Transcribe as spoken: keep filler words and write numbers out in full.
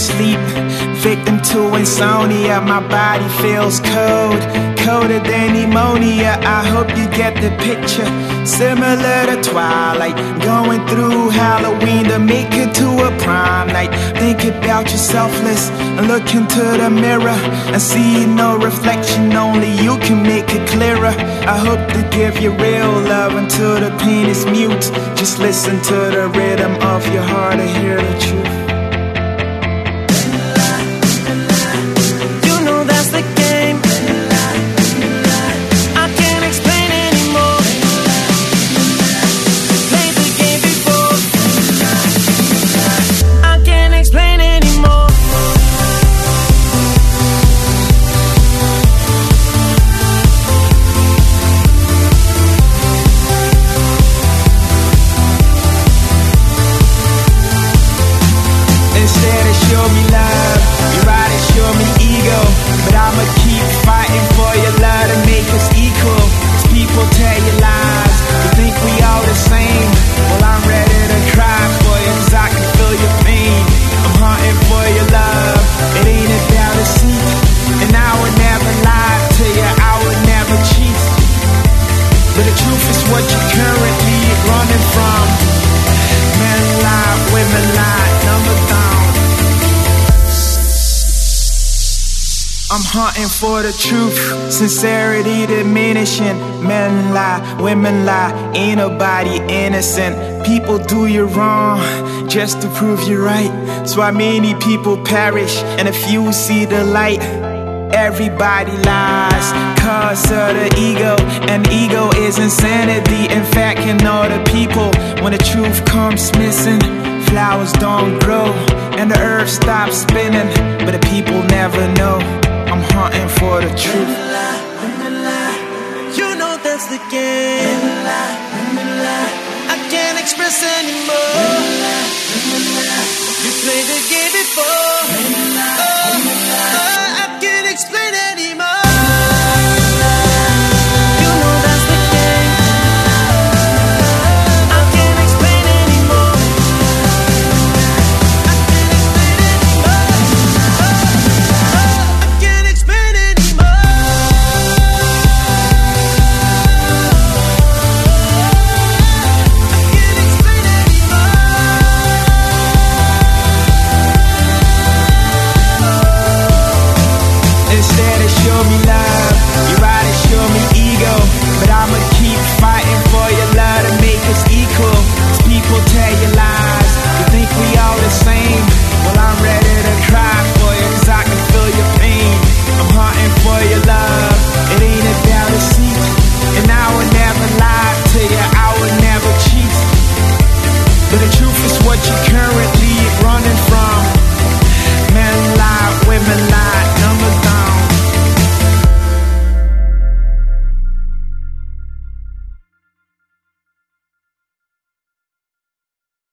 sleep. Victim to insomnia, my body feels cold, colder than pneumonia. I hope you get the picture. Similar to Twilight, going through Halloween to make it to a prom night. Think about your selfless and look into the mirror and see no reflection, only you can make it clearer. I hope to give you real love until the pain is mute. Just listen to the rhythm of your heart and hear the truth. I'm hunting for the truth, sincerity diminishing. Men lie, women lie, ain't nobody innocent. People do you wrong just to prove you right. That's why many people perish and a few see the light. Everybody lies cause of the ego, and ego is insanity. In fact, in all the people, when the truth comes missing, flowers don't grow and the earth stops spinning, but the people never know. I'm hunting for the truth. Women lie, women lie. You know that's the game. Women lie, women lie. I can't express anymore. Women lie, women lie. You played the game before. Women lie, oh, women lie. Oh, I can't explain anymore. You know that's the game. I can't explain anymore. I can't explain Instead, it showed me life.